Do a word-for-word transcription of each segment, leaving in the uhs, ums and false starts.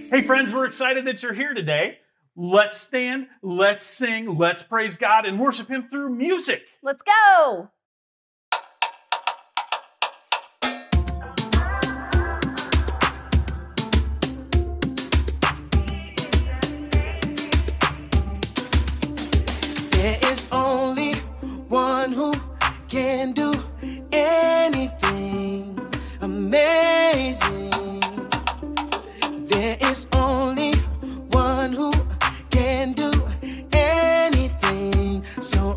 Hey friends, we're excited that you're here today. Let's stand, let's sing, let's praise God and worship Him through music. Let's go. There is only one who can do anything amazing. There is only one who can do anything so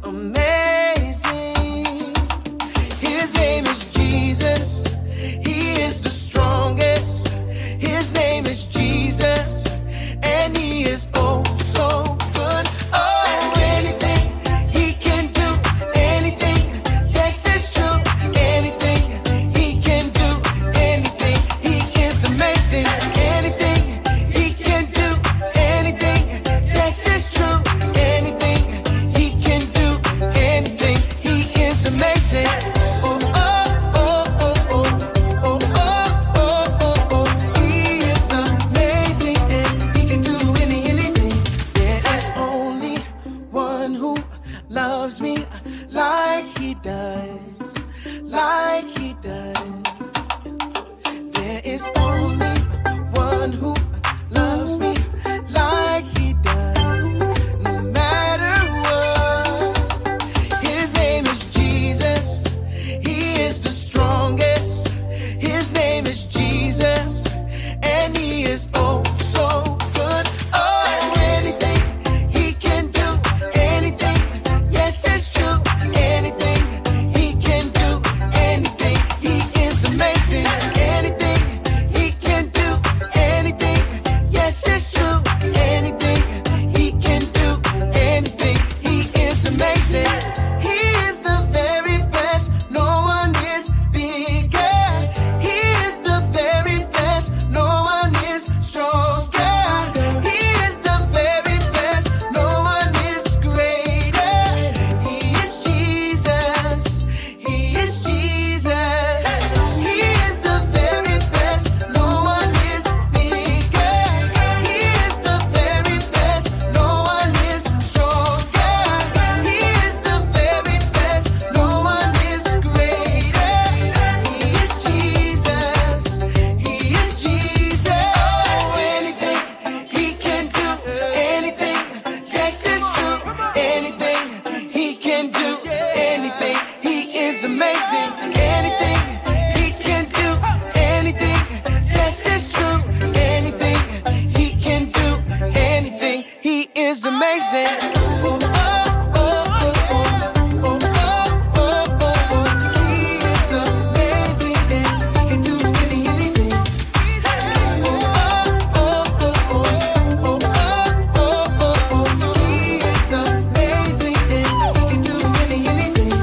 amazing. His name is Jesus. He is the strongest. His name is Jesus. And He is oh so good. Oh, anything He can do. Anything. Yes, it's true. Anything He can do. Anything. He is amazing. Anything He can do. Anything. Yes, it's true. Anything He can do. Anything. He is amazing. Oh, oh, oh, oh, oh. Oh, oh, oh, oh, oh. He is amazing. And He can do any, anything. There is only one who loves me like He does. Like He does. There is only one who loves me like He does. No matter what. His name is Jesus. He is the strongest. His name is Jesus. And He is oh so good. Oh, anything He can do. Anything. Yes, it's true. Anything He can do. Anything. He is amazing. Anything He can do. Anything. Yes, it's true. Anything He can do. Anything. He is amazing. He is the very best. No one is bigger. He is the very best. No one is stronger. He is the very best. No one is greater. He is Jesus. He is Jesus. He is the very best. No one is bigger. He is the very best. No one is stronger. He is the very best. No one is greater. He is Jesus. He is Jesus. Oh, anything He can do. Anything. Yes, it's true. Anything He can do. Anything. He is amazing. Anything He can do. Anything. Yes, it's true. Anything He can do. Anything. He is amazing. Oh, oh, oh, oh, oh. Oh, oh, oh, oh, oh. He is amazing. And He can do any, anything. Oh, oh, oh, oh, oh. Oh, oh, oh, oh, oh. He is amazing. And He can do any, anything.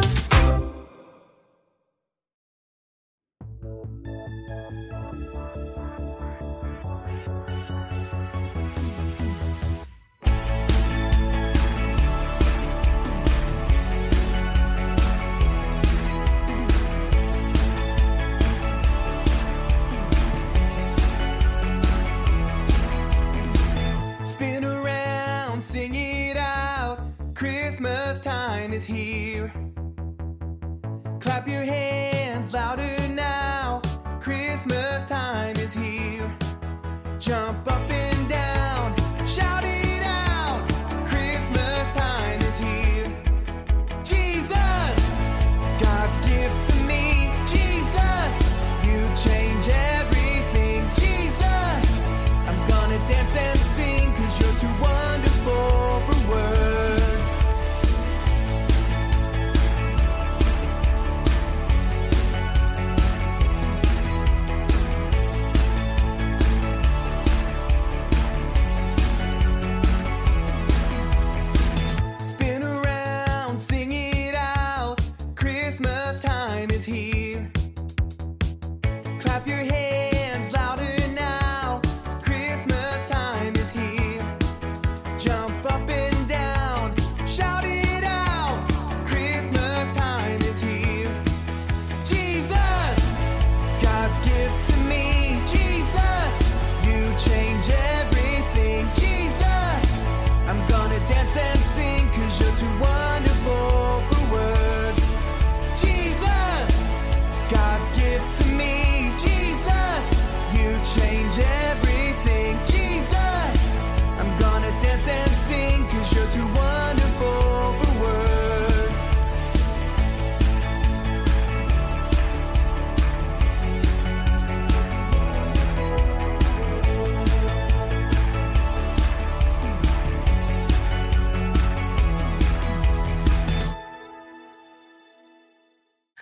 Spin around, sing it out. Christmas time is here. Clap your hands louder now. Christmas time is here. Jump up and down, shout it out. Christmas time is here. Jesus, God's gift to me. Jesus, you change everything. Jesus, I'm gonna dance and sing, 'cause you're too wonderful for words.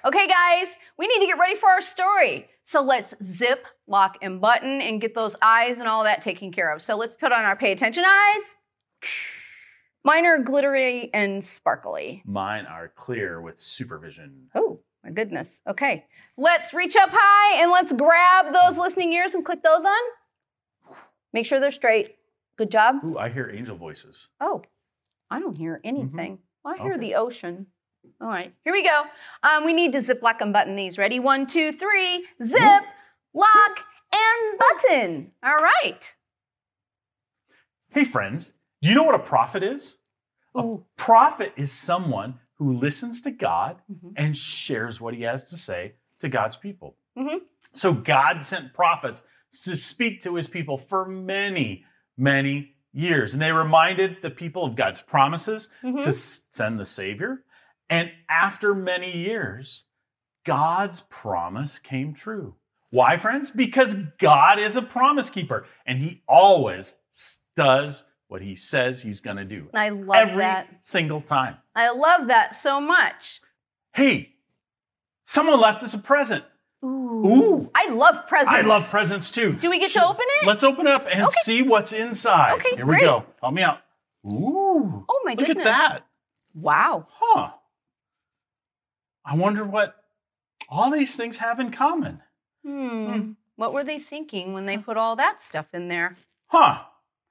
Okay, guys, we need to get ready for our story. So let's zip, lock, and button and get those eyes and all that taken care of. So let's put on our pay attention eyes. Mine are glittery and sparkly. Mine are clear with supervision. Oh, my goodness. Okay, let's reach up high and let's grab those listening ears and click those on. Make sure they're straight. Good job. Ooh, I hear angel voices. Oh, I don't hear anything. Mm-hmm. Well, I hear Okay. the ocean. All right, here we go. Um, we need to zip, lock, and button these. Ready? One, two, three. Zip, lock, and button. All right. Hey, friends, do you know what a prophet is? Ooh. A prophet is someone who listens to God Mhm. and shares what he has to say to God's people. Mhm. So God sent prophets to speak to his people for many, many years. And they reminded the people of God's promises Mhm. to s- send the Savior. And after many years, God's promise came true. Why, friends? Because God is a promise keeper and he always does what he says he's going to do. I love Every that. single time. I love that so much. Hey, someone left us a present. Ooh. Ooh. I love presents. I love presents too. Do we get Should- to open it? Let's open it up and Okay. see what's inside. Okay, Here we great. go. Help me out. Ooh. Oh, my Look goodness. at that. Wow. Huh. I wonder what all these things have in common. Hmm. Hmm. What were they thinking when they put all that stuff in there? Huh.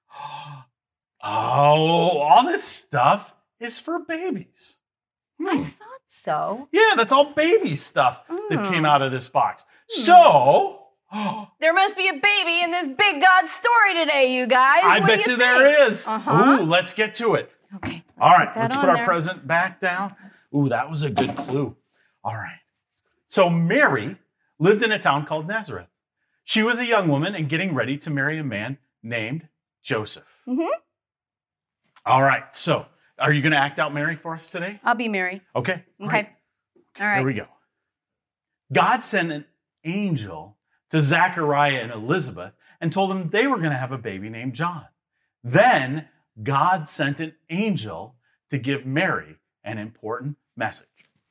Oh, all this stuff is for babies. I Hmm. thought so. Yeah, that's all baby stuff that Hmm. came out of this box. So, There must be a baby in this big God story today, you guys. I What do bet you you think? there is. Uh-huh. Ooh, let's get to it. Okay. All right, that let's on put our there. present back down. Ooh, that was a good clue. All right. So Mary lived in a town called Nazareth. She was a young woman and getting ready to marry a man named Joseph. Mhm. All right. So are you going to act out Mary for us today? I'll be Mary. Okay. Okay. great. All right. Here we go. God sent an angel to Zachariah and Elizabeth and told them they were going to have a baby named John. Then God sent an angel to give Mary an important message.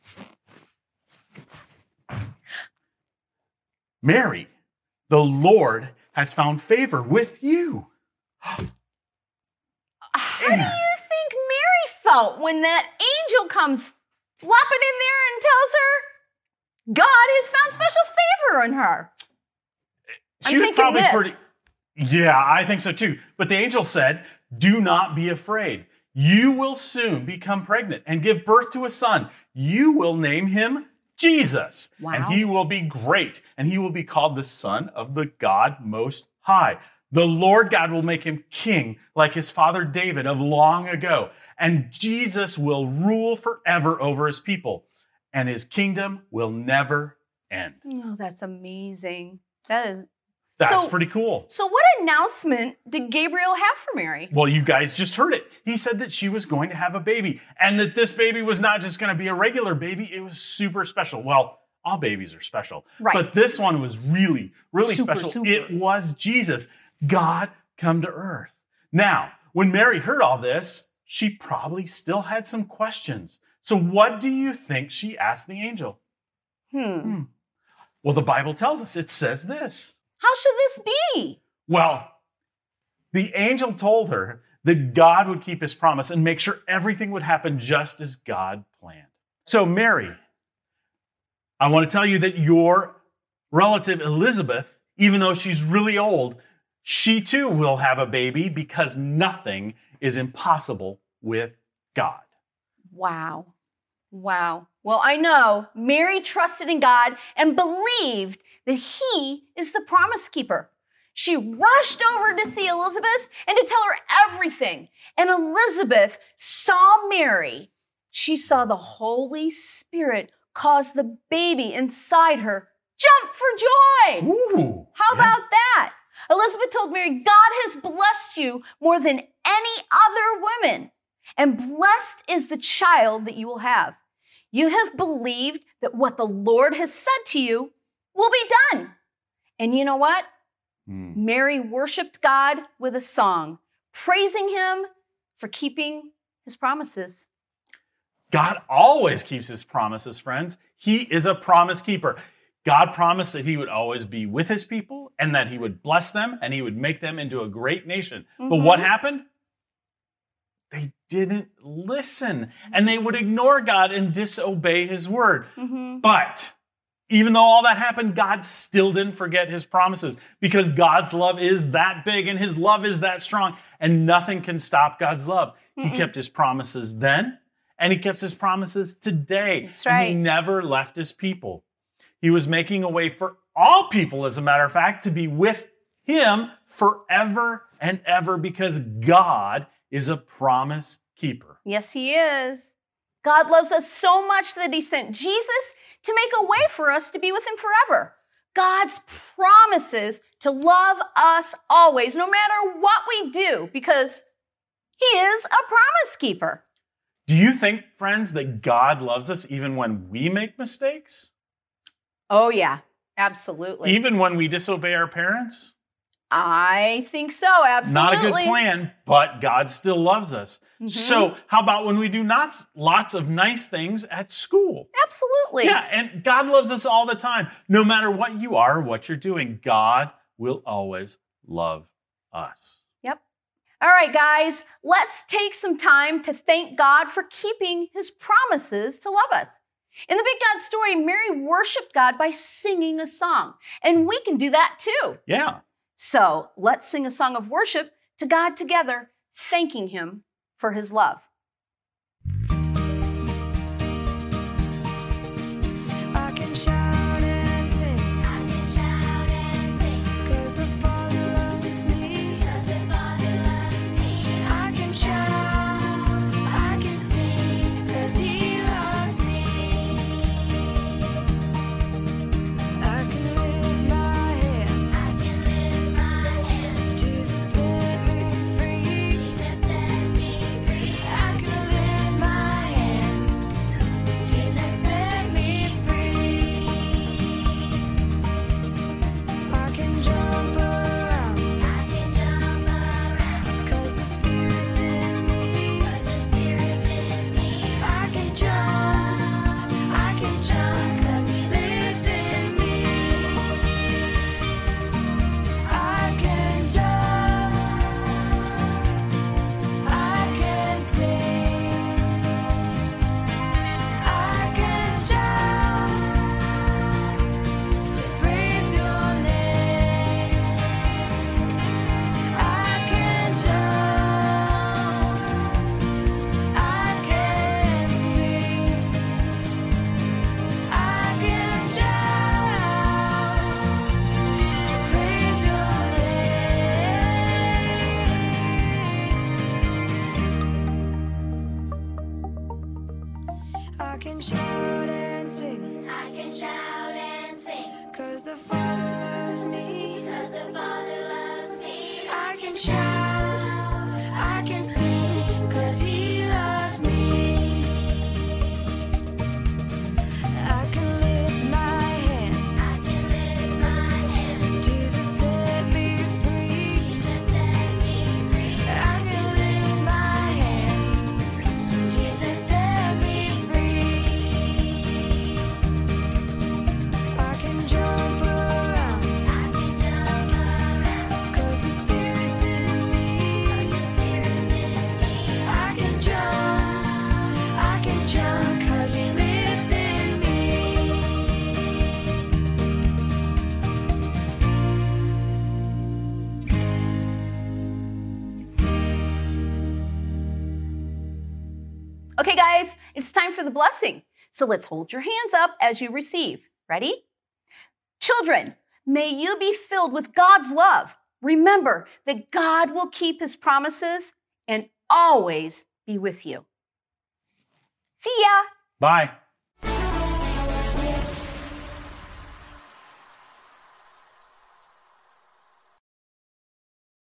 Mary, the Lord has found favor with you. How do you think Mary felt when that angel comes flopping in there and tells her God has found special favor on her? I'm She was thinking probably this. pretty. Yeah, I think so too. But the angel said, "Do not be afraid. You will soon become pregnant and give birth to a son. You will name him Jesus. Wow. And he will be great, and he will be called the Son of the God Most High. The Lord God will make him king like his father David of long ago. And Jesus will rule forever over his people, and his kingdom will never end." Oh, that's amazing. That is. That's So- pretty cool. So, what announcement did Gabriel have for Mary? Well, you guys just heard it. He said that she was going to have a baby and that this baby was not just going to be a regular baby. It was super special. Well, all babies are special. Right. But this one was really, really Super, special. super. It was Jesus, God come to earth. Now, when Mary heard all this, she probably still had some questions. So what do you think she asked the angel? Hmm. Well, the Bible tells us. It says this. How should this be? Well, the angel told her that God would keep his promise and make sure everything would happen just as God planned. So, Mary, I want to tell you that your relative Elizabeth, even though she's really old, she too will have a baby because nothing is impossible with God. Wow. Wow. Well, I know Mary trusted in God and believed that he is the promise keeper. She rushed over to see Elizabeth and to tell her everything. And Elizabeth saw Mary. She saw the Holy Spirit cause the baby inside her jump for joy. Ooh. How yeah. about that? Elizabeth told Mary, God has blessed you more than any other woman, and blessed is the child that you will have. You have believed that what the Lord has said to you will be done. And you know what? Hmm. Mary worshiped God with a song, praising him for keeping his promises. God always keeps his promises, friends. He is a promise keeper. God promised that he would always be with his people and that he would bless them and he would make them into a great nation. Mm-hmm. But what happened? They didn't listen and they would ignore God and disobey his word. Mm-hmm. But even though all that happened, God still didn't forget his promises because God's love is that big and his love is that strong and nothing can stop God's love. Mm-mm. He kept his promises then and he kept his promises today. That's right. He never left his people. He was making a way for all people, as a matter of fact, to be with him forever and ever because God is a promise keeper. Yes, he is. God loves us so much that he sent Jesus to make a way for us to be with him forever. God's promises to love us always, no matter what we do, because he is a promise keeper. Do you think, friends, that God loves us even when we make mistakes? Oh, yeah, absolutely. Even when we disobey our parents? I think so, absolutely. Not a good plan, but God still loves us. Mhm. So how about when we do not lots of nice things at school? Absolutely. Yeah, and God loves us all the time. No matter what you are or what you're doing, God will always love us. Yep. All right, guys, let's take some time to thank God for keeping his promises to love us. In the Big God story, Mary worshiped God by singing a song, and we can do that too. Yeah. So let's sing a song of worship to God together, thanking him for his love. I can shout and sing. I can shout and sing. 'Cause the Father loves me. 'Cause the Father loves me. I can shout, I can sing. 'Cause he loves me. I can lift my hands. I can lift my hands. Jesus set me free. Jesus set me free. I can lift my hands. Jesus set me free. I can jump around. I can jump around. 'Cause the Spirit's in me. 'Cause the Spirit's in me. I can jump. I can jump 'cause he lives in me. I can jump. I can sing. I can shout to praise your name. I can jump. I can sing. I can shout to praise your name. I can shout and sing. I can shout and sing. 'Cause the Father loves me. 'Cause the Father loves me. I can shout. I can sing. 'Cause he loves me. I can lift my hands. I can lift my hands. Jesus set me free. Jesus set me free. I can lift my hands. Jesus set me free. I can jump around. I can jump around. 'Cause the Spirit's in me. 'Cause the Spirit's in me. I can jump. I can jump 'cause he lives in me. Okay, guys, it's time for the blessing. So let's hold your hands up as you receive. Ready? Children, may you be filled with God's love. Remember that God will keep his promises and always be with you. See ya. Bye.